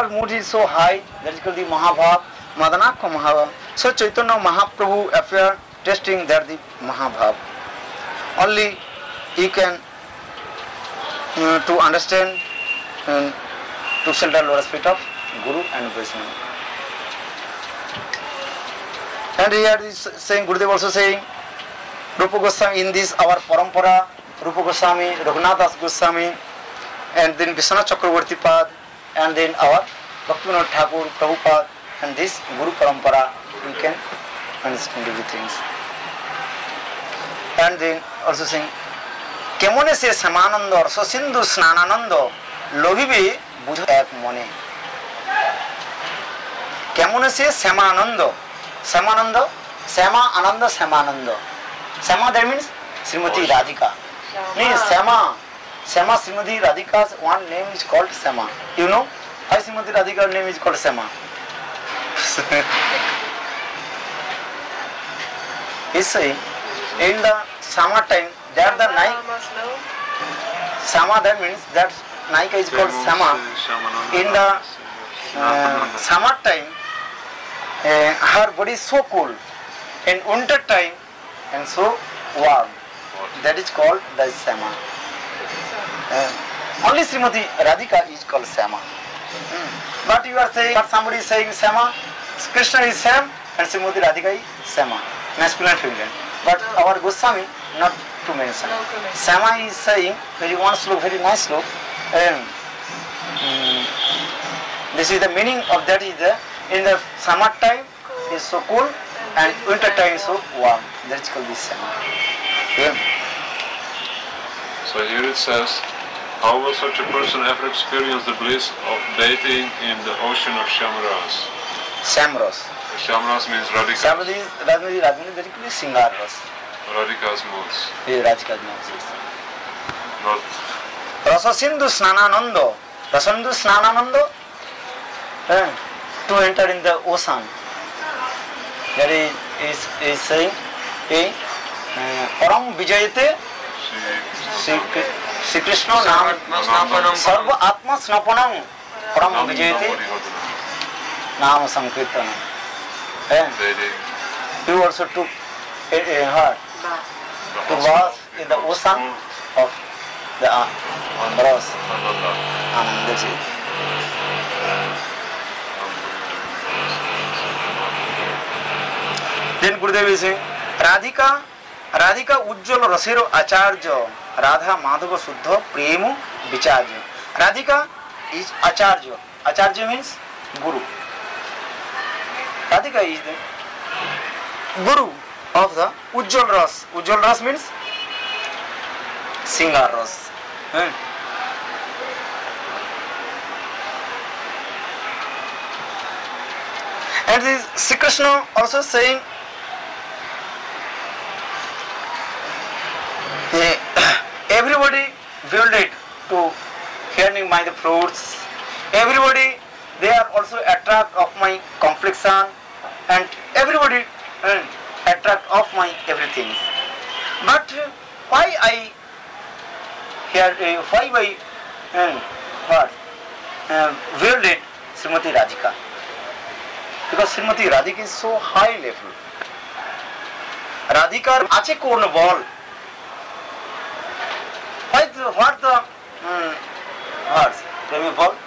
mood is so high, that is called the Mahabhav, Madanakha Mahabhav. So Chaitanya Mahaprabhu appeared testing that the Mahabhav. Only he can to understand and to shelter lotus feet of Guru and Vaishnava. And here is saying, Gurudev also saying, Rupa Goswami in this our parampara, Rupa Goswami, Raghunath Das Goswami, and then Vishwanath Chakravarti Pad, and then our Bhaktivinoda Thakur, Prabhupada, and this Guru Parampara, you can understand everything. And then also saying, Kemone se samanando arso sindhu snananando lohibe budho ek mone. Kemone se samanando, samanando, sama ananda samanando. Sama that means Srimati Radhika. Means Sama. Sama Srimati Radhika's one name is called Sama. You know why Srimati Radhika's name is called Sama? He's saying in the summer time, that the night Sama, that means that Naika is called Sama. In the summer time, her body is so cool. In winter time, and so warm. That is called the Sama. Only Srimati Radhika is called Sama. But you are saying, somebody is saying Sama, Krishna is Sam and Srimati Radhika is Sama. Masculine, feminine. But our Goswami not to mention. Sama is saying, very one slope, very nice slope. This is the meaning of that is the, in the summer time is so cool and winter time is so warm. That's called this Sama. Yeah. So here it says, how will such a person ever experience the bliss of bathing in the ocean of Shamras? Shamras. Shamras means Radhika. Shamras is very clearly Singaras. Radhika's moods. Yeah, Radhika's moods. Not Rasa Sindhu Snananando. Rasandhu Snananando. To enter in the ocean. That is saying, Param Vijayate Sri Krishna Nam Sarva Atma Snapanam Param Vijayate Nam Sankirtanam. You also took her to bath in the ocean of the Rasa. That's it. Then Gurudev is saying, Radhika Ujjwala Rasero Acharya, Radha Madhava Suddha Premu Vicharya. Radhika is Acharya. Acharya means Guru. Radhika is the Guru of the Ujjwala Ras. Ujjwala Ras means Singar Ras. And this Sri Krishna also saying, everybody willed it to hearing my the fruits. Everybody, they are also attract of my complexion, and everybody attract of my everything. But why I here? Why willed it Srimati Radhika? Because Srimati Radhika is so high level. Radhika ache korn ball. What the words? Can you ball?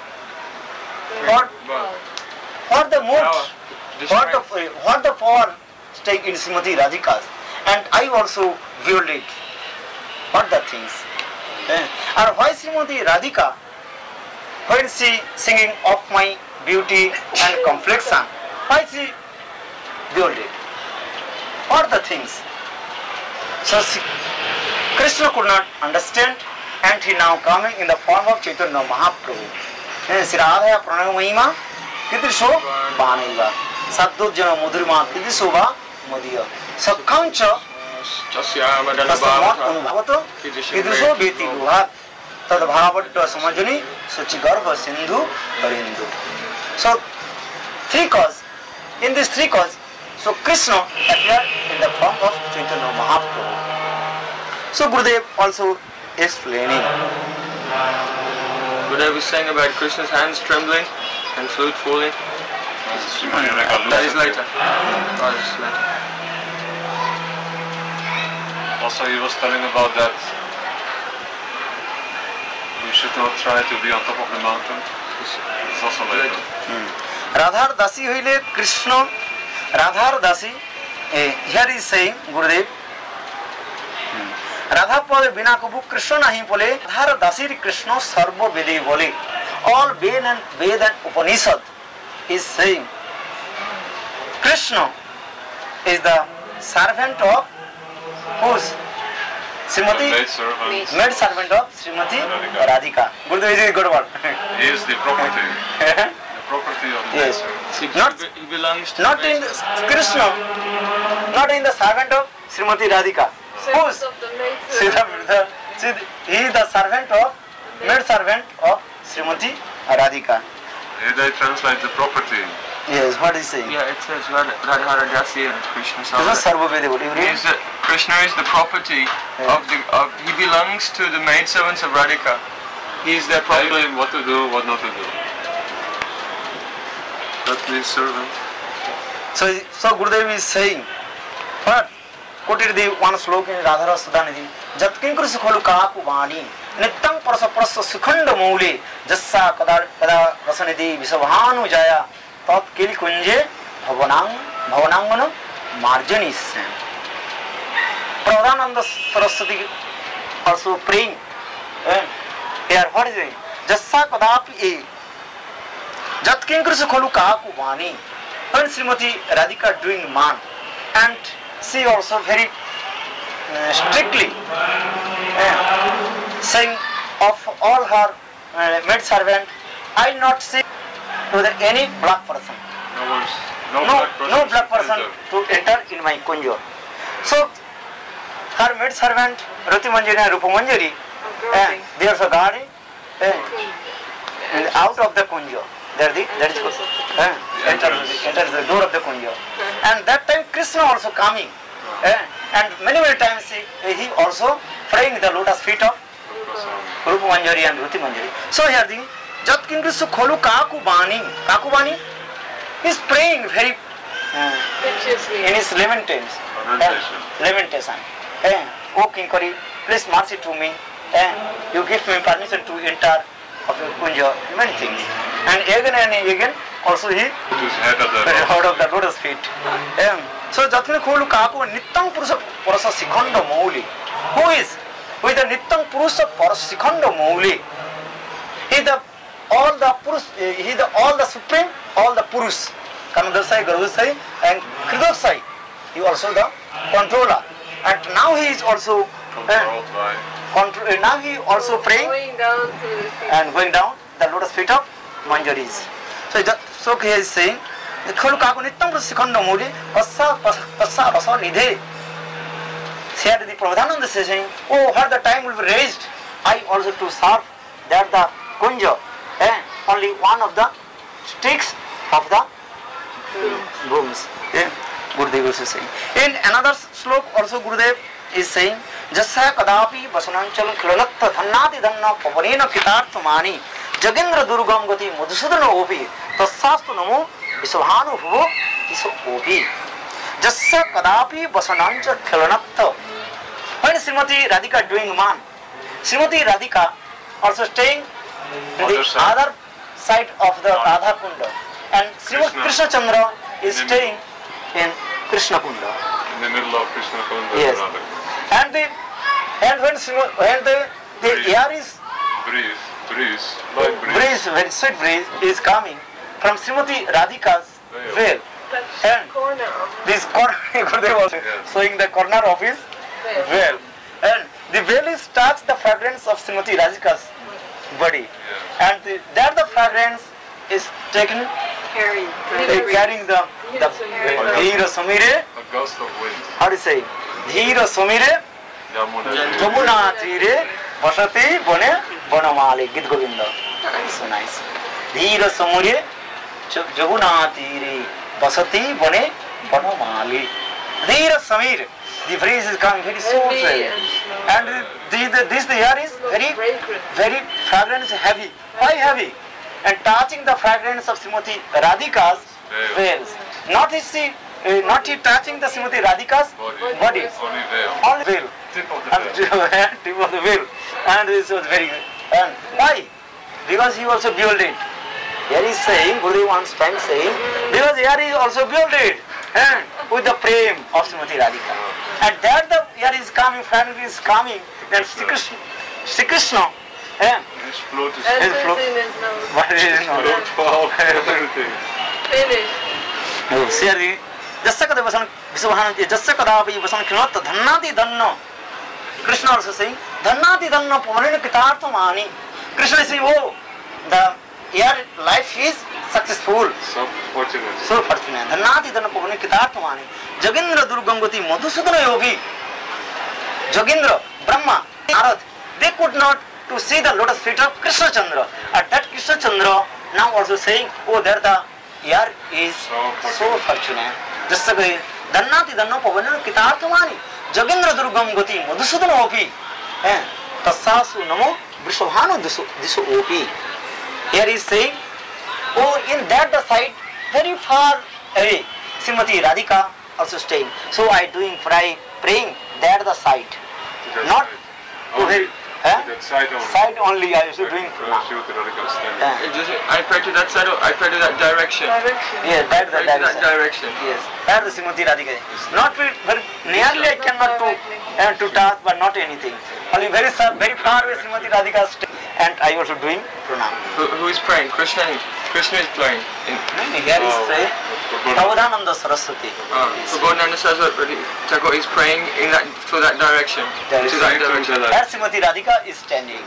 What the mood? What the power staying in Srimati Radhika's? And I also viewed it. What the things? And why Srimati Radhika? When she singing of my beauty and complexion, why she viewed it? What the things? So Krishna could not understand, and he now coming in the form of Chaitanya Mahaprabhu. Sri Radha Pranaya Mahima Kidrisho Banaiva Saddurjana Mudrima Kidrisova Modiya Sakkancha Tasamat Anubhavato Kidrisho Beti Guhat Tadbhavatta Samajani Suchigarva Sindhu Harindu. So, three causes. In these three causes, so Krishna appeared in the form of Chaitanya Mahaprabhu. So Gurudev also explaining. Gurudev is saying about Krishna's hands trembling. And flute fully? That is later. That is later. Also, he was telling about that we should not try to be on top of the mountain. It's also later. Radhar Dasi হইলে Krishna Radhar Dasi here is saying Gurudev Radha পদে বিনা কবু কৃষ্ণ নাহি বলে রাধার দাসীর কৃষ্ণ সর্ববেদে বলে all Ved and Upanishad is saying Krishna is the servant of whose? Srimati? Maid servant of Srimati Radhika. Gurudev is a good word. He is the property. The property of the Yes. He belongs to Not in Krishna, not in the servant of Srimati Radhika. Whose? He is the servant of, maid servant of Srimati Radhika. Here they translate the property. Yes, what is saying? Yeah, it says Radha Dasi and Krishna This is Sarvaveda. Krishna is the property of he belongs to the maidservants of Radhika. He is their Tell property. him what to do, what not to do. That means servant. So Gurudev is saying, what? Quoted the one sloka in Radhara Sudhanidhi. Jatkinkru Sukholu Kaku Vani. Nittang Parasa Parasa Sukhanda Mouli. Jassa Kada Rasanidhi Visavhanu Jaya. Tat Kili Kunje Bhavanangana Marjanis. Pradhananda Saraswati also praying. Here, what is it? Jassa Kadapi Jatkinkru Sukholu Kaku Vani. When Srimati Radhika doing man, and she also very strictly saying of all her maid servant, I not see to any black person. No black person to enter in my kunjo. So her maid servant Rati Manjari and Rupa Manjari, they are guarding out of the kunjo. That is enters the door of the kunjo. And that time Krishna also coming. And many times he also praying the lotus feet of Rupa Manjari and Ruti Manjari. So here the Jatkinkru Sukholu Kaku Bani is praying very in his lamentation. O King Kari, please mercy to me. You give me permission to enter of the kunja, many things. And again also he head of the lotus feet. So Jatkinkru Sukholu Kaku Nittang Purusa Sikhanda Mouli. Who is the Nittang Purusa Sikhanda Mouli? He is all the supreme, all the Purus. Kanadasai, Garudasai and Kridosai. He also the controller. And now he is also now he also praying going down the lotus feet of Manjaris. So he is saying Kholu Kaku Nittang Purusa Sikhanda Mouli Passa Rasa Nidhe. Here the Prabhupada is saying, oh, how the time will be raised, I also to serve that the kunja, only one of the sticks of the brooms. Gurudev is saying. In another slok also Gurudev is saying, Jassa Kadapi Basananchal Kilanatta Dhannati Dhanna Pavanena Kitartha Mani Jagendra Durgam Gati Madhusudana Opi Tassastu Namo Visavhanu Bhuvo Iso Opi Jassa Kadapi Basananchal Kilanatta. When Srimati Radhika doing man, Srimati Radhika also staying in the other side of the Radha Kunda, and Srimati Krishna Chandra is staying in Krishna Kunda. In the middle of Krishna Kunda. Yes. And when the air is breeze, very sweet breeze is coming from Srimati Radhika's veil, and this corner Gurudev was showing the corner of his veil, and the veil is touch the fragrance of Srimati Radhika's body, and there the fragrance is taken carrying the Dhira Samire. A gust of wind. How do you say? Dhira Samire Jamuna Tire Vasati Bone Bonamali Git Govinda. So nice. Dhira Samire Jamuna Tire Vasati Bone Bonamali. Dhira Samir. The breeze is coming very smoothly, and this the air is very fragrance heavy. Why heavy? and touching the fragrance of Srimati Radhika's veils. Not he touching the Srimati Radhika's body. Only veil. Only veil. Tip of the And veil. tip of the veil. And this was very good. And why? Because he also bewildered. Here he is saying, Gurudev once time saying, because here he is also bewildered with the prem of Srimati Radhika. And that the here is coming, fragrance is coming, then Sri Krishna, His float is Everything is what is it? float for everything. finished. Siri, Jassa kada vasan Vishwabhanu, Jassa kada vasan Kinot, Dhannati Dhanno. Krishna also saying, Dhannati Dhanno Pavarina Kitartha Mani. Krishna is saying, oh, your life is successful. So fortunate. So fortunate. Dhannati Dhanno Pavarina Kitartha Mani. Jogendra Durgangati Madhusudana Yogi. Jogendra, Brahma, Narad, they could not to see the lotus feet of Krishna Chandra. At that Krishna Chandra now also saying, oh, there the air is so fortunate. Just say, Dhannati Dhanno Pavanana Kitarthamani, Jogendra Durgam Gati, Madhusudana Opi, Tassasu Namo, Vrishabhanu Disu Opi. Here is saying, oh, in that the side, very far away, Srimati Radhika also staying. So I doing praying there the side. Not Only. Huh? That side only. Side only I was doing. Srimati Radhika standing. I pray to that side, I pray to that direction. Yes, that's the Pray to that direction. direction. Yes, that's the Srimati Radhika. Not very nearly I cannot to touch, but not anything. Only very far away Srimati Radhika stay. And I also doing pranam. Who is praying? Krishna is praying. Here is praying. Prabodhananda Saraswati. Prabodhananda Saraswati Thakur is praying in that to that direction. To that direction. There Srimati Radhika is standing.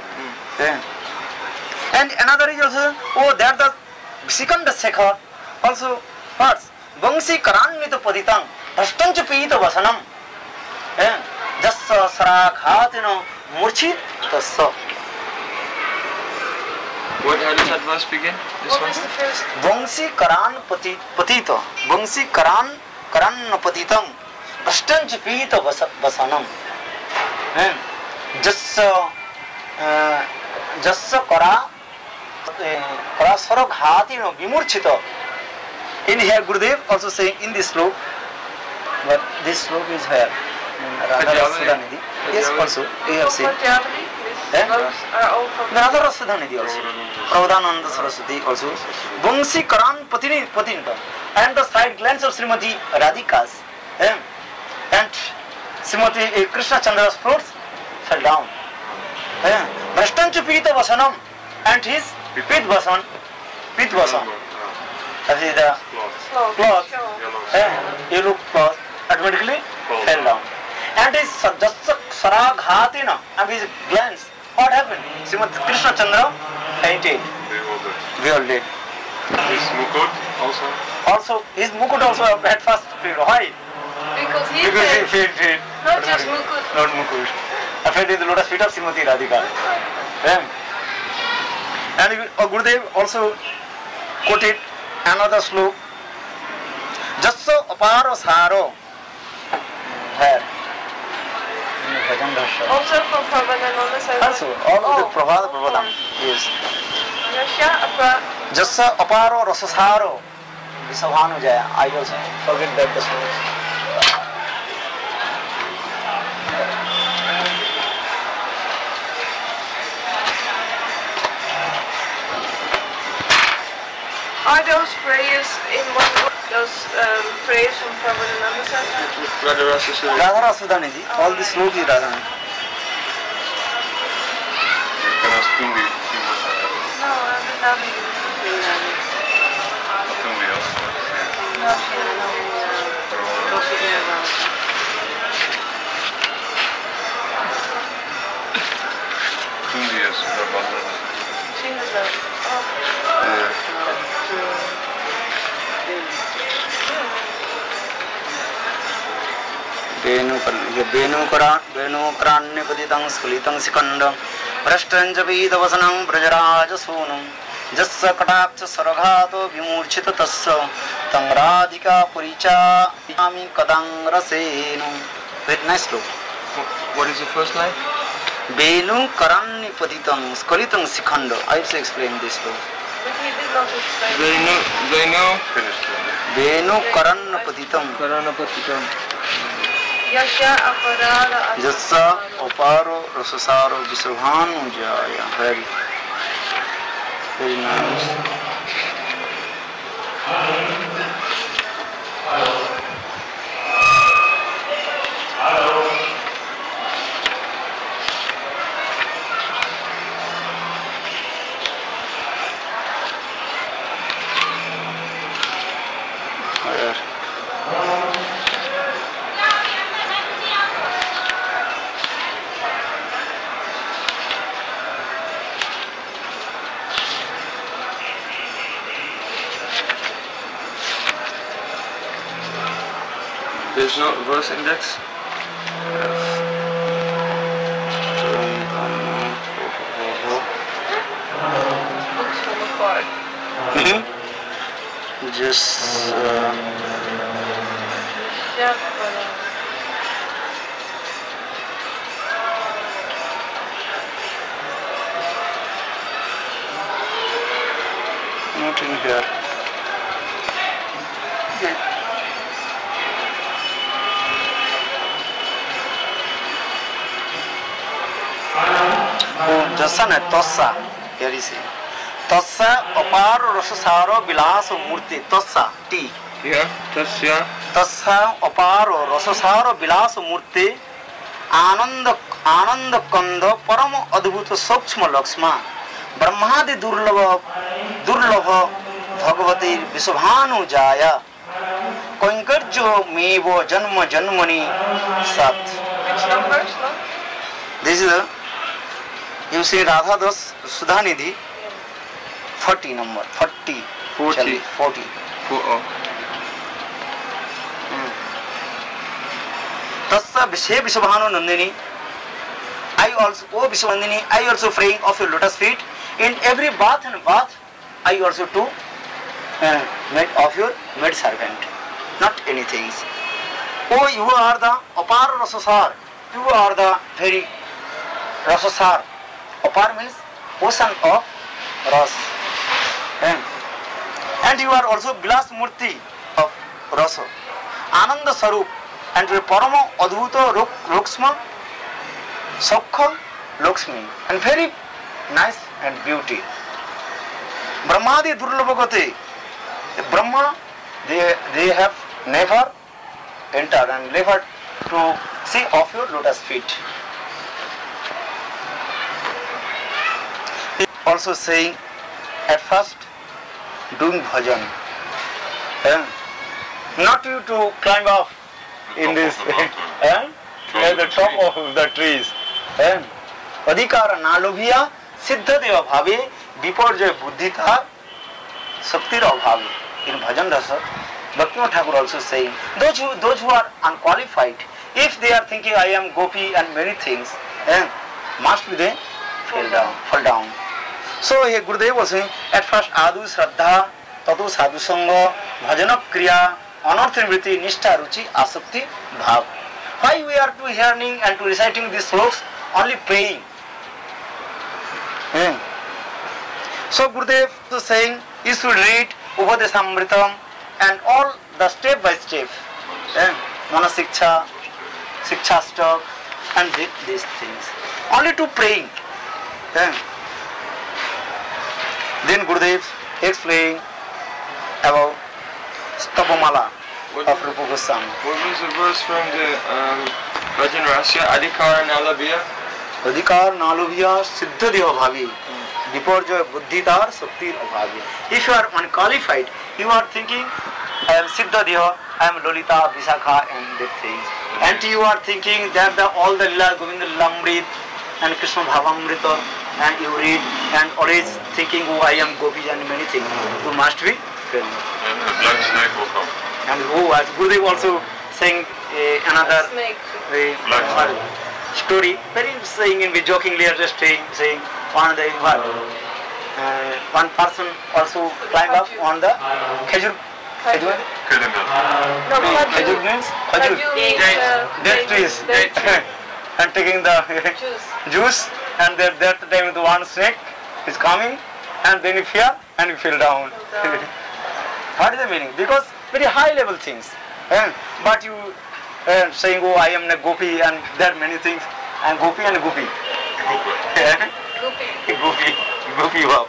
And another is also, oh, there the Sikanda Sekhar also parts. Bangsi Karanmita Paditang, Rastancha Pita Vasanam. Jassa Sarakhatino Murchit Tassa. How does that verse begin? This What one? is the first? Bangsi Karan Patita. Bangsi Karan Patitam. Rastancha Pita Vasanam. Jassa Kara Saraghatino Vimurchita. In here Gurudev also saying in this slope, but this slope is where? Radha Sudhanidhi. Yes, also. You have seen. These verses are all from Radha Sudhanidhi also. Prabodhananda Saraswati also. Bangsi Karan Patinta. And the side glance of Srimati Radhika's. And Srimati Krishna Chandra's fruits fell down. Brashtancha Pita Vasanam. And his Pit Vasan. That is the cloth. Yellow cloth automatically fell down. And his Saraghatina and his glance. What happened? Srimati Krishna Chandra fainted. Bewildered. His mukut also. Also, his mukut also at first failed. Why? because he Because he said, fainted. not just Mukut. Not mukut. Afraid in the lotus feet of Srimati Radhika. And Gurudev also quoted another sloka. Jassa aparo saro. Where? Also from Prabhupada Saraswati. Also, all of the Prabhupada. Yes. Rasya Apra. Jassa aparo rasasaro. Vrishabhanu Jaya. I also forget that the sloka. Are those prayers in one book? Those prayers from Prabhupada Saraswati? Radha Sudhanidhi. All the sloka is Radha. Tungi. No, Nami. Tungi also. Tungi is Prabhupada. वेणुकरान्यपतितं स्खलितं शिखण्डं भ्रष्टं च वेदवसनं व्रजराजसूनं जस्य कटाक्ष सरघातो विमूर्छित तस्य तं Radhika परिचामि कदाङ्ग्रसेन. Very nice sloka. What is the first line? Venukaranipatitam skalitam sikhanda. I also explain this sloka. But he did not explain. Venu Finished. Venu Karanna Patitam. Karanapatitam. Yasha aparada Jassa Oparo Rasasaro Visabhanu Jaya. Very, very nice. There's no verse index. looks from afar. Just Yasha aparada. not in here. Jasa ne tossa. Here is it. Tossa aparo rasasaro vilaso murti. Tossa T. Here, Tasya. Tassa aparo rasasaro vilaso murti. आनंद कंद परम अद्भुत सूक्ष्म लक्ष्मा ब्रह्मादि दुर्लभ भगवती विश्वभानु जाया कैंकर्यो मेव जन्म जन्मनि सत. Which number? No? This is you see Radha Das Sudha Nidhi 40 number 40 40. 40. Tassa Vishe Vishwabhanu Nandini. I also, O Vishwanandini, I also praying of your lotus feet. In every bath and bath, I also too made of your maid servant. Not anything. Oh, you are the Apar Rasasar. You are the very Rasasar. Apar means ocean of Ras. And you are also Vilas Murti of Rasa. Ananda Sarup. And your Parama Adhuta Ruksma Sokha Lakshmi. And very nice and beauty. Brahmadi Durlabhagati. Brahma, they have never entered and never to see of your lotus feet. He also saying at first doing bhajan. Not you to climb up in this at the top of the trees. Adhikara nalobhiya siddha deva bhave viparjaya buddhita saktir abhave. In bhajan rasa, Bhaktivinoda Thakur also saying, those who are unqualified, if they are thinking I am gopi and many things, must be they fall down. So here Gurudev was saying, at first adu shraddha, tatu sadhu sangha, bhajana kriya, anartha nivritti, nishtha ruchi, asakti, bhav. Why we are to hearing and to reciting these sloks? Only praying. So Gurudev was saying, you should read Upadesamritam and all the step by step. Mana Siksha, Siksha Stak, and these things. Only to praying. Then Gurudev explained about Stapamala of Rupa Goswami. What was the verse from the Bhajan Rasya? Adhikara Nalabhiya? Adhikar Nalubhiya Siddha Deva Bhavi. Viparjaya Buddhitar Saktir Abhavi. If you are unqualified, you are thinking, I am Siddha Deva, I am Lolita, Visakha, and these things. And you are thinking that all the Lila, Govinda Lamrit and Krishna Bhavamrita, and you read, and always thinking, oh, I am Gopi and many things. You must be friendly. And a black snake will come. And as Gurudev also saying another Snake. Story, very saying in jokingly just saying one day one person also climbed up on the khajur. Khajur. No, Khajur means khajur. Date trees. And taking the Juice. juice, and that time the one snake is coming and then you fear and you fell down. down. What is the meaning? Because very high level things. But you saying, oh, I am a gopi, and there are many things, and gopi and gopi. Gopi. Gopi wow.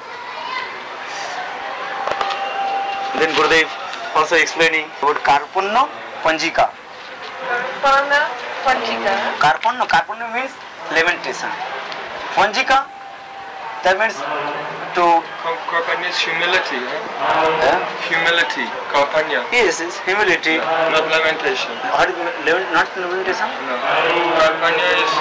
Then Gurudev also explaining about Karpanna Panjika. Karpana Panjika. Karpanna means lamentation. Panjika, that means to... Karpanya is humility, humility, karpanya. Yes, humility. Not lamentation. What is not lamentation? No. Karpanya is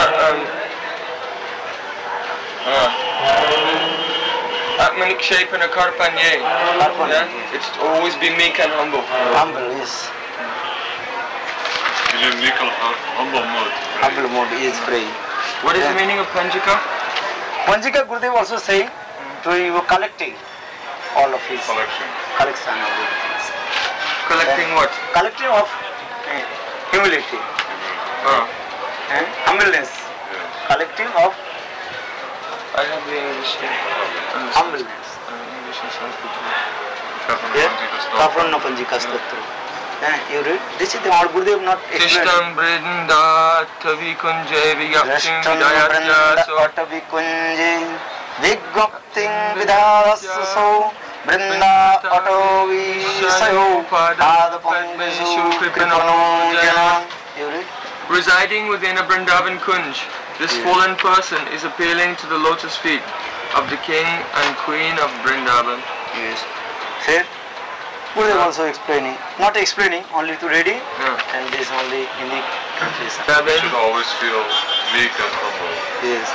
Atmanik shape and a karpanya. Karpanya. Yeah? It's to always be meek and humble. Humble, yes. In a meek and humble mode. Humble mode is free. What is the meaning of Panjika? Panjika Gurudev also saying to you collecting all of his Collection. collection of the things. Collecting what? Collecting of humility, humbleness. Yeah. Collecting of I have the English here. humbleness. English and Sanskrit. Karpanna Panjika Stotra. You read? This is the Lord Gurudev not explained. Krishnan Brinda Tavi Kunje Vyaptim Krishnan Vidayatya So Atavi Kunje Vigapting Vidyasaso Brinda Atavi Sayo Adapangeshu Kripano Jana. You read? residing within a Vrindavan Kunj, this fallen person is appealing to the lotus feet of the king and queen of Vrindavan. Yes. Fair? Gurudev also explaining. Not explaining, only to reading. Yeah. And this only in the translation. Yeah, You then, should always feel meek and humble. Yes.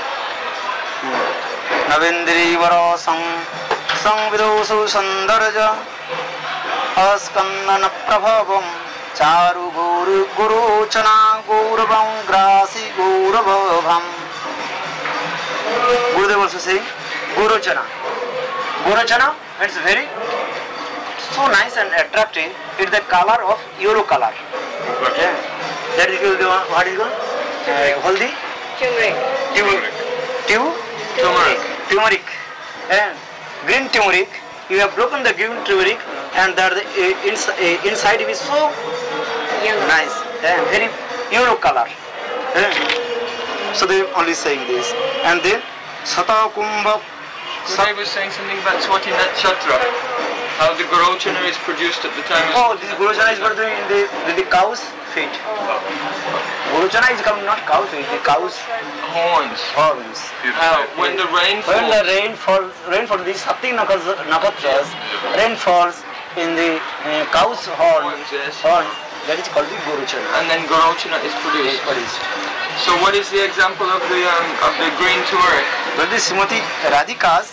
Navendri Varasam Sangvidosu Sandarja Askandana Prabhavam Charu Guru Chana Gauravam Grasi Gaurabhavam. Gurudev also saying Guruchana. Guruchana means very so nice and attractive. It's the color of yellow color. Yeah. That is the one, what is it called? Haldi? turmeric. Turmeric. And green turmeric. You have broken the green turmeric and that inside is so nice and very yellow color. So they only saying this. And then Sata Kumbha. Gurudev was saying something about Swati Nakshatra, how the Garochana is produced at the time of... Oh, this Guruchana is doing in the cow's feet. Guruchana is coming not cow's feet, the cow's horns. horns. When the rain When falls, the rain falls, these Sakti Nakatras, rain falls in the cow's horn, Yes. that is called the Guruchana. and then Garochana is produced. Produced. So what is the example of the green turmeric? But this Srimati Radhika's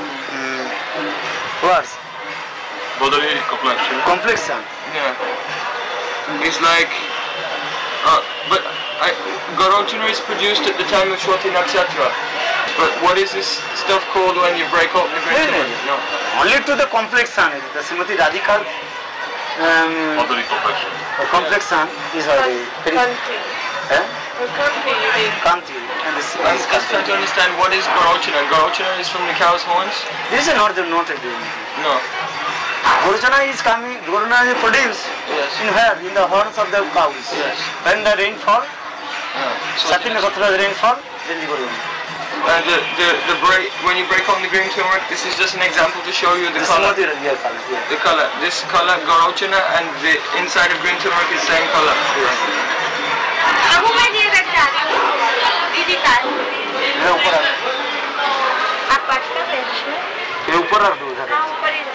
words, Bodily complexion. complexion. Yeah. It's like, but Garochana is produced at the time of Swati Nakshatra. But what is this stuff called when you break open the green turmeric? No. Only to the complexion, the Srimati Radhika's Bodily complexion. complexion is very Country. Country, you mean? Kanti. And this I'm just trying to understand what is Garochana. Garochana is from the cow's horns? this is not a No. Guruchana is coming, Guruchana is produced Yes. in where? In the horns of the cows. Yes. When the rainfall, So Sakti Nakatras rainfall, then the Guruchana. when you break open the green turmeric, this is just an example to show you the This color. is not the color. Yeah. The color. This color, Garochana, and the inside of green turmeric is the same color. Abu मैं ये रख डाली दीदी का ये ऊपर आप पास का पेश है ये ऊपर रख दो उधर हाँ ऊपर ही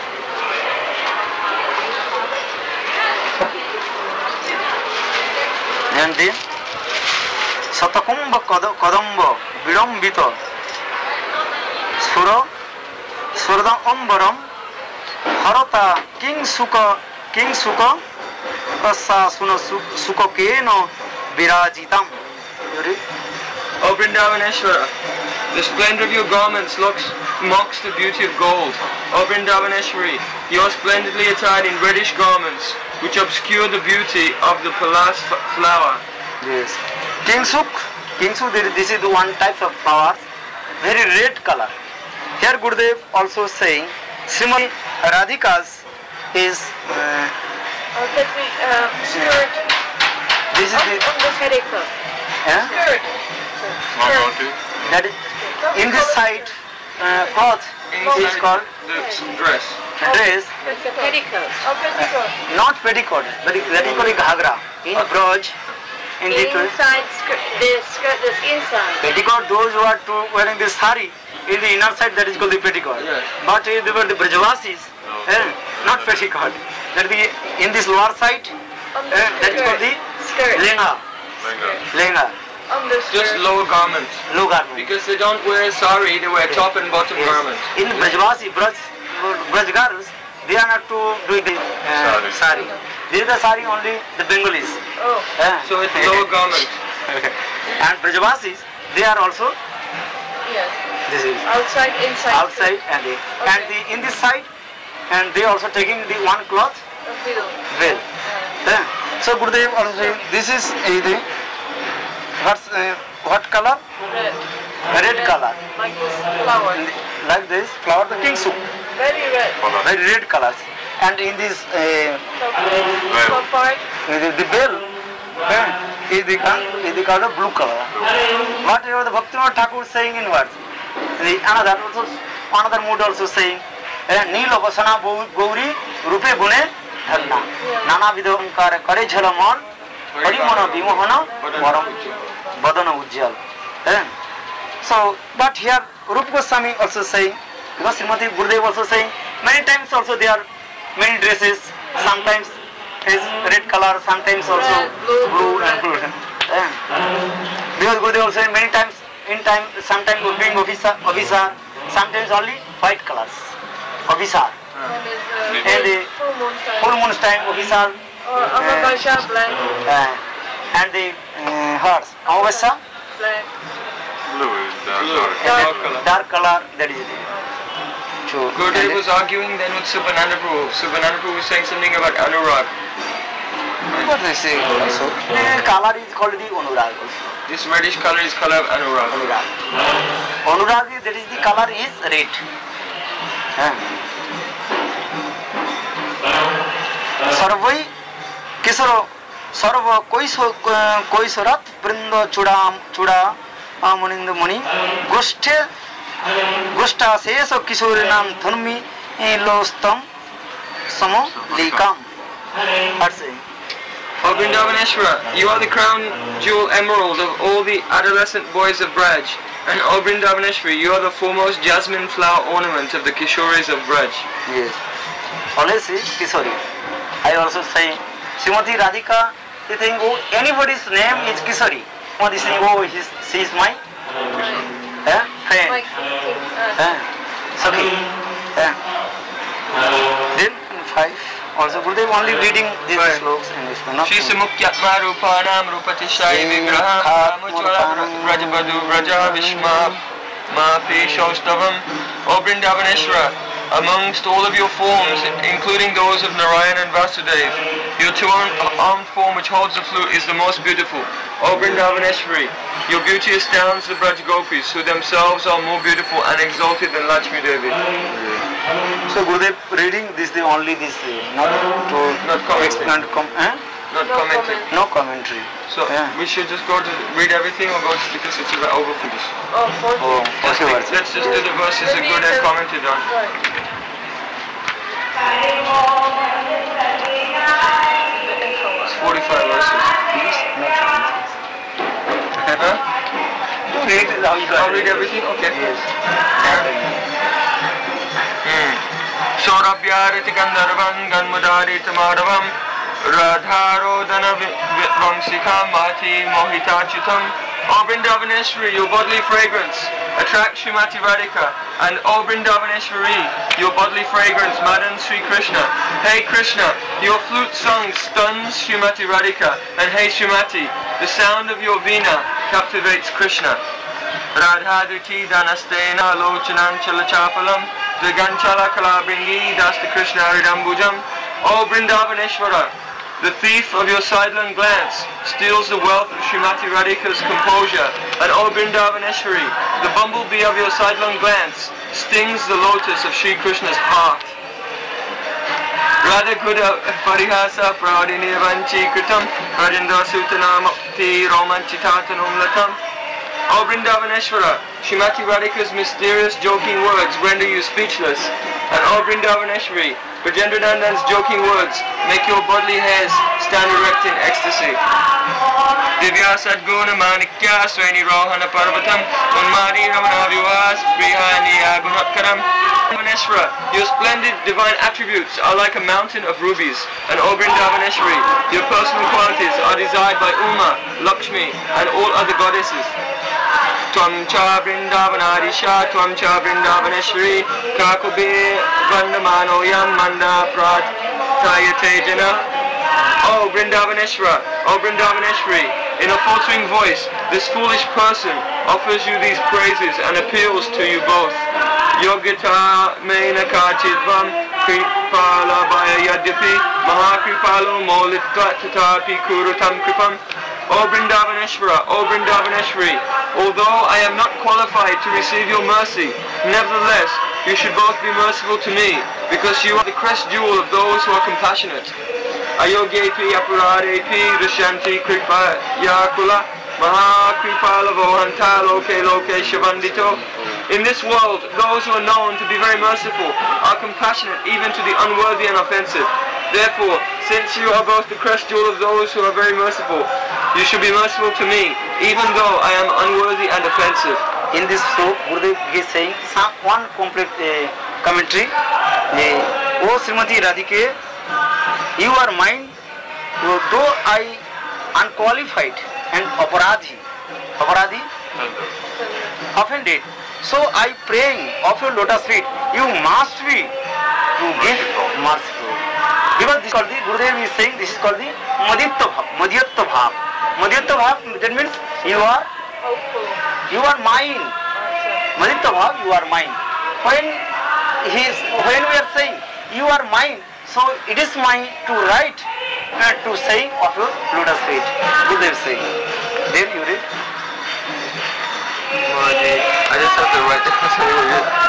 ध्यान दिन शतकुंभ कदम्ब विडम्बित स्वर्दम्बरम हरता किंग सुक प्रशासन सुकेन विराजितम. O Vrindavaneshwara, the splendor of your garments mocks the beauty of gold. O Vrindavaneshwari, you are splendidly attired in reddish garments, which obscure the beauty of the palace flower. Yes. King Suk, this is the one type of flower, very red color. Here Gurudev also saying Srimati Radhika's is That we skirt this is the on the petticoat. Skirt. Mangoti. that is in this side cloth is called the dress. dress, That's the petticoat. Oh, petticoat. not petticoat, but that is called ghagra. In Braj, in the Inside skirt, the skirt is inside. petticoat, those who are wearing this sari, in the inner side that is called the petticoat. Yes. But they were the Brajavasis, not petticoat. That is in this lower side, On the that is called the Skirt. lenga. Lenga. On the skirt. Just lower garments. Low garment. Because they don't wear sari, they wear top and bottom Yes. garments. In Brajavasi, Braj girls, they are not to do the sari. This is the sari only the Bengalis. Oh. So it's lower garments. And Brajavasis, they are also Yes. this is Outside, inside. outside and they, and the in this side, and they also taking the one cloth A veil. veil. So Gurudev also saying this is the what color? Red. Red color. Like this flower. Like this flower, the king soup. Very red. Very red colors. And in this Top part. the bell is the color blue color. Whatever the Bhaktivinoda Thakur saying in words. The another mood also saying Nilo Vasana Gauri Rupe Gune Dharna Nana Vidho Ankara Kare Jhalamon Parimana Bimohana Badana Ujjal. So, but here Rupa Goswami also saying, because Srimati Gurudev also saying, many times also there are many dresses, sometimes is red color, sometimes also Red, blue, blue and red. blue. Because Gurudev also saying many times, sometimes being officer, sometimes only white colors, officer. And And the full moon time. full moon time officer Or Amavasya black. and the horse, Amavasya, Black. Blue is Dark color. dark color, that is it. So, Gurudev and was arguing then with Subhananda Prabhu. Subhananda Prabhu was saying something about Anurag. what they say also, color is called the Anurag also. This reddish color is color of Anurag. Anurag. Anurag is, that is the color is red. सर्वै किशोर सर्व কৈশোরাত বৃন্দ চূড়া মুনিন্দ মুনি গোষ্ঠে গোষ্ঠা শেষ কিশোরী নাম ধর্মী লোস্তম সমলিকাম. O Vrindavaneshwara, you are the crown jewel emerald of all the adolescent boys of Braj. And O Vrindavaneshwari, you are the foremost jasmine flower ornament of the Kishoris of Braj. Yes. Always is Kishori. I also say Srimati Radhika, they think, oh, anybody's name is Kishori. Somebody saying, oh, she is my friend. Like, Sakhi. Then 5. Also Gurudev only reading these sloks in this one. Shri Samukyatma Rupanam Rupatishai Vigraham Ramuchwala Brajabadu Braja Vishma Mapi Shaustavam. O Vrindavaneshwara, amongst all of your forms, including those of Narayan and Vasudev, your two-armed form which holds the flute is the most beautiful. O Vrindavaneshwari, your beauty astounds the Braj Gopis, who themselves are more beautiful and exalted than Lakshmi Devi. So Gurudev reading this, the only this, not to Not commenting. not Not commenting. no commentary. So we should just go to read everything or go to, because it's about over for this. oh, 40. Oh, okay, verse. Let's just do the verses that good has commented on. Right. 45 verses. Huh? Read it how you got I'll read it. everything? Okay. Yes. Saurabhyariti Gandharvam Ganmudari Tamaravam Radharodana Vamsikam Mati Mohitachutam. O Vrindavaneshwari, your bodily fragrance attracts Srimati Radhika, and O Vrindavaneshwari, your bodily fragrance maddens Sri Krishna. Hey Krishna, your flute song stuns Srimati Radhika, and hey Srimati, the sound of your veena captivates Krishna. Radha Duti Danastena Lochanam Chalachapalam Diganchala Kalabringi Dasta Krishna Ridambujam. O Vrindavaneshwara, the thief of your sidelong glance steals the wealth of Srimati Radhika's composure. And O Vrindavaneshwari, the bumblebee of your sidelong glance stings the lotus of Sri Krishna's heart. Radha Kuda Parihasa Pradini Vanchi Kritam Rajendra Sutana Mukti Romanchitatanum Latam. O Vrindavaneshwara, Srimati Radhika's mysterious joking words render you speechless. And O Vrindavaneshwari, Brajendra Nandan's joking words make your bodily hairs stand erect in ecstasy. Divya Sadguna Manikya Swaini Rohana Parvatam Unmadi Ramana Vivas Prihani Agunatkaram. Vrindavaneshwara, your splendid divine attributes are like a mountain of rubies. And O Vrindavaneshwari, your personal qualities are desired by Uma, Lakshmi and all other goddesses. Tvam cha Vrindavanadisha, Tvam cha Vrindavaneshwari, Kakubi Vandamano Yam Manda Prat Tayate Jana. O Vrindavaneshwara, O Vrindavaneshwari, in a faltering voice, this foolish person offers you these praises and appeals to you both. Yogita Menaka Chidvam Kripala Baya Yadyapi Mahakripalo Molitva Tatapi Kurutam Kripam. O Vrindavaneshwara, O Vrindavaneshwari, although I am not qualified to receive your mercy, nevertheless, you should both be merciful to me, because you are the crest jewel of those who are compassionate. Ayogepi apuradepi rishanti kripa yakula mahakripala vohanta loke loke shavandito. In this world, those who are known to be very merciful are compassionate even to the unworthy and offensive. Therefore, since you are both the crest jewel of those who are very merciful, you should be merciful to me, even though I am unworthy and offensive. In this sloka, Gurudev is saying one complete commentary. O Srimati Radhike, you are mine, though I unqualified and aparadhi, offended. So I praying of your lotus feet, you must be to give merciful. Because this is called the, Gurudev is saying this is called the Madhyatta Bhav. Madhyatta Bhav, that means you are mine. Madhyatta Bhav, you are mine. When we are saying you are mine, so it is mine to write and to say of your lotus feet. Gurudev is saying. There you read. I just have to write it.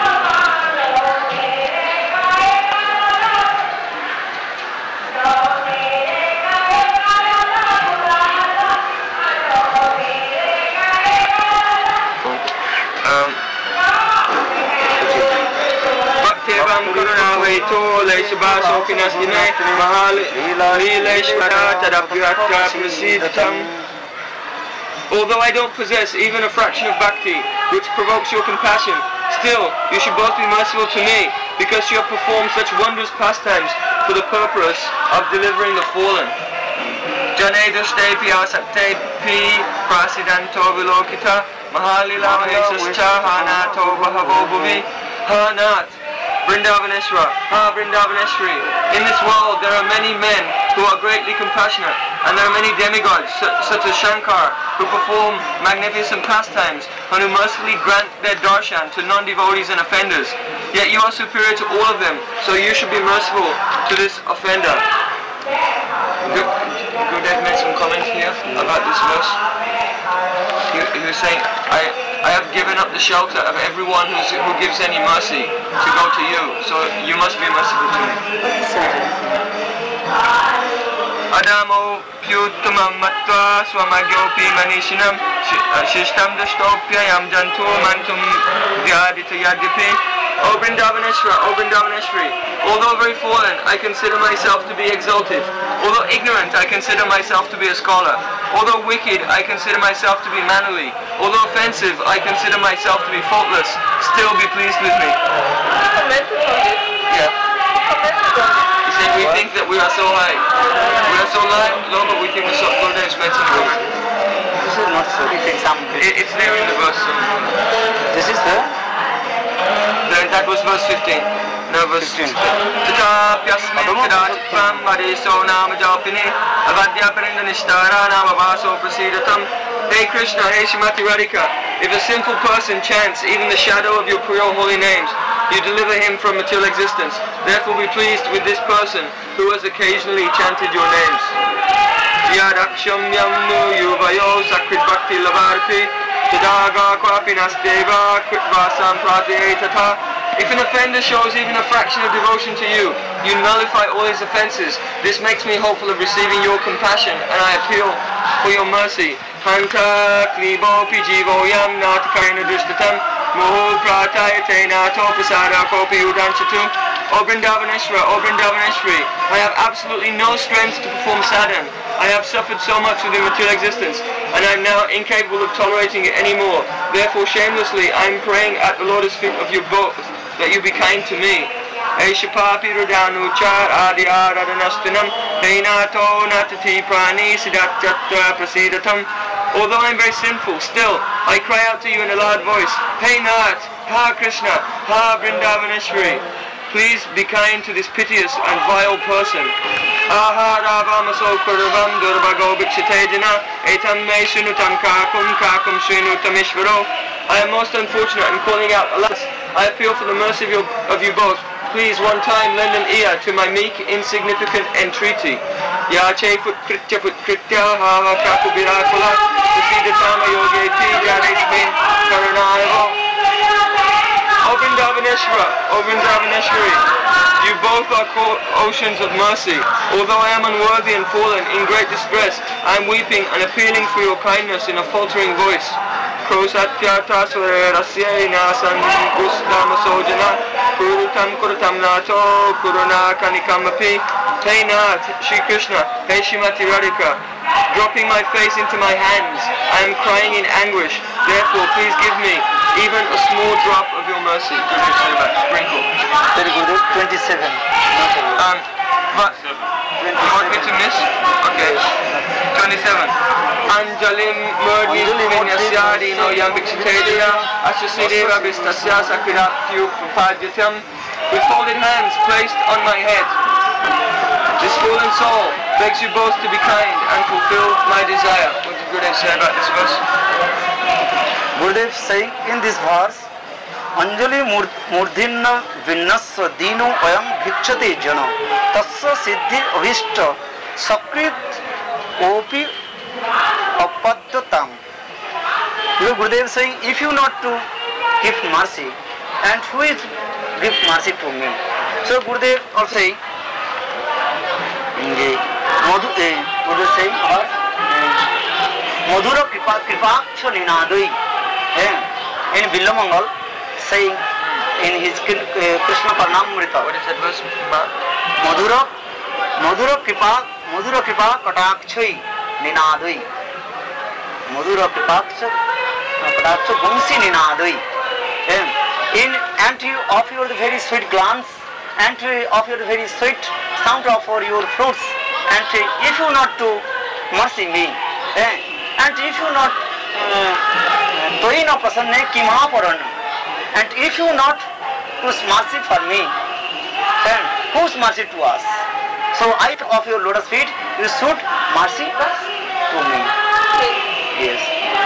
Although I don't possess even a fraction of bhakti, which provokes your compassion, still you should both be merciful to me, because you have performed such wondrous pastimes for the purpose of delivering the fallen. Jane dushte asakte pi prasidanto vilokita mahalila mahesascha hanato bahavo bhuvi hanat. Vrindavaneshwara, Vrindavaneshwari, in this world there are many men who are greatly compassionate, and there are many demigods such as Shankar who perform magnificent pastimes and who mercifully grant their darshan to non-devotees and offenders. Yet you are superior to all of them, so you should be merciful to this offender. Gurudev made some comments here about this verse. He was saying, I have given up the shelter of everyone who gives any mercy to go to you, so you must be merciful to me. Adamo pyuttamam matva swamagyopi manishinam shishtam dashtopyayam jantu mantum vyadita yadyapi. O Vrindavaneshwara, O Vrindavaneshwari, although very fallen, I consider myself to be exalted. Although ignorant, I consider myself to be a scholar. Although wicked, I consider myself to be manly. Although offensive, I consider myself to be faultless. Still be pleased with me. Yeah. He said we think that we are so high. We are so low, but we think we're so good. This is not so. It's there in the verse. This is the? That was verse 15. No, verse 15. Tatapyasmin kadachitvam vadeso nama japini avadya parindanishtara nama vaso prasidatam. Hey Krishna, hey Srimati Radhika, if a sinful person chants even the shadow of your pure holy names, you deliver him from material existence. Therefore be pleased with this person who has occasionally chanted your names. Yadaksham yamnu yuvayo sakrit bhakti lavarpi Tadaga Kwapinasteva Kritvasam Pratyatatha. If an offender shows even a fraction of devotion to you, you nullify all his offences. This makes me hopeful of receiving your compassion, and I appeal for your mercy. Hanta Klibo Pijivo Yam Natakaina Dushtatam Moho Pratayatena Topasada Kopi Udanchatu. O Vrindavaneshwara, O Vrindavaneshwari, I have absolutely no strength to perform sadhana. I have suffered so much within material existence, and I am now incapable of tolerating it anymore. Therefore, shamelessly, I am praying at the lotus feet of you both, that you be kind to me. Aishapapi Rudanu Char Adi Aradhanastinam Heinato Natati Prani Siddhatyatra Prasidatam. Although I am very sinful, still, I cry out to you in a loud voice, Hey Nath, Ha Krishna, Ha Vrindavaneshwari. Please be kind to this piteous and vile person. Aha Ravamaso Kuravam Durbago Bhikshitejana Etam Me Sunutam Kakum Sunutam Ishvaro. I am most unfortunate in calling out, alas, I appeal for the mercy of you both. Please one time lend an ear to my meek, insignificant entreaty. Yache Futkritya Hava Kakubirakula Prasidatama Yoge Ti Jadishmin Karunaivo. O Vrindavaneshwara, O Vrindavaneshwari, you both are called oceans of mercy. Although I am unworthy and fallen in great distress, I am weeping and appealing for your kindness in a faltering voice. Krosatyata Swarasyaina Sangustamasojana Kurutam Nato Kuruna Kanikamapi. Hey Nath, Shri Krishna, Hey Shrimati Radhika, dropping my face into my hands, I am crying in anguish. Therefore, please give me even a small drop of your mercy. Sprinkle. Very good. 27. But you want me to miss? Okay. 27. Anjalim Murdi Vinyasyadino Yambikshitedia Asyasideva Vistasya Sakiratyu Padyatam. With folded hands placed on my head, this fallen soul begs you both to be kind and fulfill my desire. What did Gurudev say about this verse? Gurudev saying in this verse, Anjali Murdhinna Vinnasya Dino Ayam Bhikshate Jana Tasya Siddhi Avishta Sakrit Opi Apadyatam. Gurudev saying, if you not to give mercy, and who is give mercy to me? So Gurudev also saying, Gurudev saying, Madhura Kripaksha Ninadoi. In Bilamangal, saying in his Krishna Parnamrita. What is that verse? Madhura Kripa Katakshai Ninadoi. Madhura Kripaksha Katakshai Gumsi Ninadoi. And you offer the very sweet glance, and you offer the very sweet sound of your fruits, and if you not to mercy me, and if you not Toi no prasanne kima paran, and if you not to mercy for me, then whose mercy to us? So I of your lotus feet, you should mercy to me. Yes.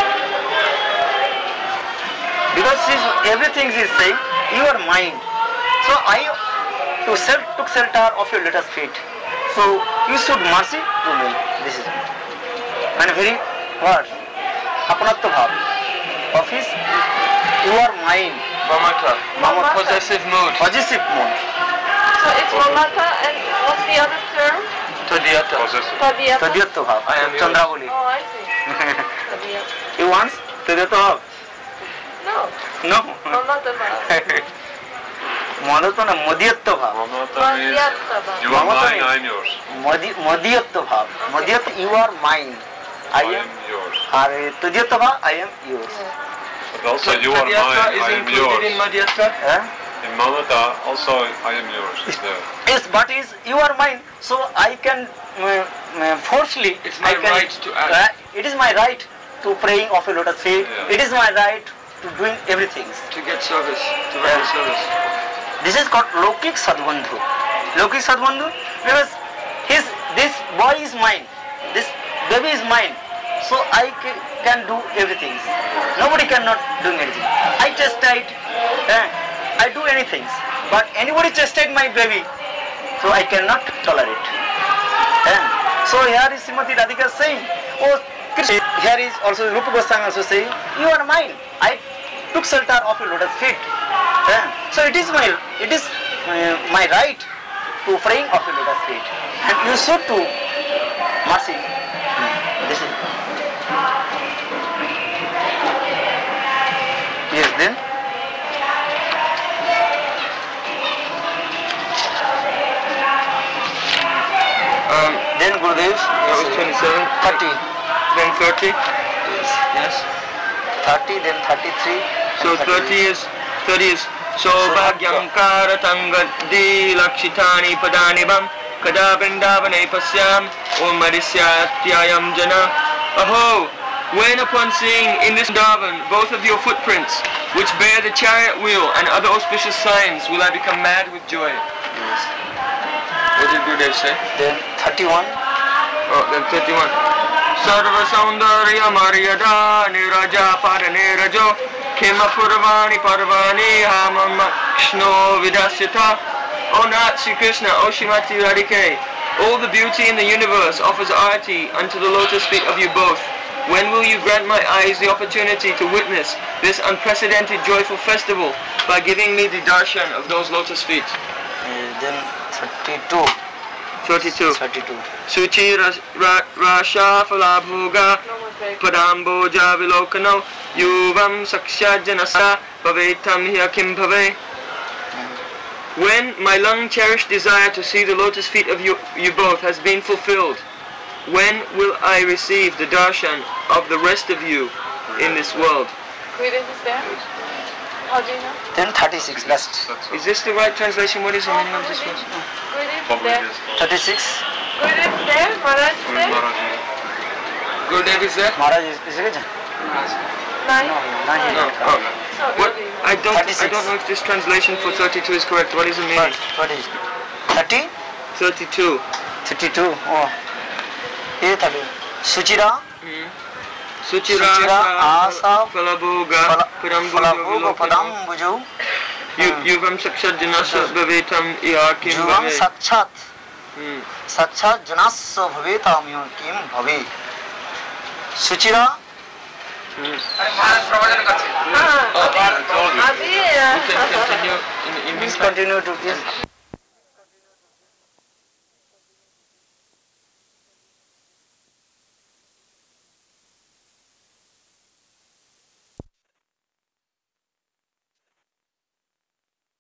Because everything is saying, your mind. So I took shelter of your lotus feet. So you should mercy to me. This is it. And very what? Apanatva bhav. Of his, your mind. Mamata. Possessive mood. Possessive mood. So it's mamata, and what's the other term? Tadiyata. Tadiyata. Tadiyatva bhav. I am yours. Chandravali. Oh, I see. Tadiyata. You want Tadiyatva bhav? No. No. Mamata bhav. Madhyatva na Madhyatva bhav. Mamata means you are mine, I am yours. Madhyatva bhav. Madhyatva, you are mine. I am yours. Tadiyatva bhav, I am yours. But also you are mine, I am yours. In Madhyatva? In Mamata, also I am yours. Yes, but you are mine, so I can forcefully. It's my right to act. It is my right to praying of a lotus feet. Yeah. It is my right to doing everything. To get service, to render service. This is called Lokik Sadbandhu. Lokik Sadbandhu, because this boy is mine, this baby is mine, so I can do everything. Nobody cannot do anything. I chastise, I do anything, but anybody chastise my baby, so I cannot tolerate. So here is Srimati Radhika saying, oh Krishna. Here is also Rupa Goswami also saying, you are mine. I took shelter of your lotus feet. So it is my right to praying of your lotus feet. And you should to mercy. This is yes, then Gurudev, that was 27. 30. Then 30. Yes. 30, then 33. So 30 is Sobhagyam Karatam Gaddi Lakshitani Padanibam Kada Vrindavane Pasyam Om Marisyathyayam Jana. Aho! When upon seeing in this Vrindavan both of your footprints, which bear the chariot wheel and other auspicious signs, will I become mad with joy. Yes. What did Gurudev say? Then 31. Oh, then 31. Sarva Saundarya Maryada Niraja Paranirajo Kima Purvani Parvani Hamamakshno Vidasyata. O Nath Sri Krishna, O Shrimati Radhike, all the beauty in the universe offers arati unto the lotus feet of you both. When will you grant my eyes the opportunity to witness this unprecedented joyful festival by giving me the darshan of those lotus feet? Then 32. 32. 32. Suchi Rasha Falabhuga Padamboja Vilokano Yuvam Saksha Janasa Bhavetam Hyakim Bhave. When my long-cherished desire to see the lotus feet of you both has been fulfilled, when will I receive the darshan of the rest of you in this world? Gurudev is there? How do you know? Then 36 last. Is this the right translation? What is the meaning of this verse? Gurudev is there? 36. Gurudev is there? Maharaj is there? Gurudev is there? Maharaj is it? Nine? No. Oh. What? I don't know if this translation for 32 is correct. What is the meaning? What is 30? 32. 32. Oh. Here 30. Suchira. Suchira Asa Falabhoga Falabuga Padambuju. Yuvam Sakshat Janasa Bhavetam Yakim Juvam Bhave. Sakshat. Sakshat Janasa Bhavetam Yakim Bhave. Suchira. We can continue in Please continue to this.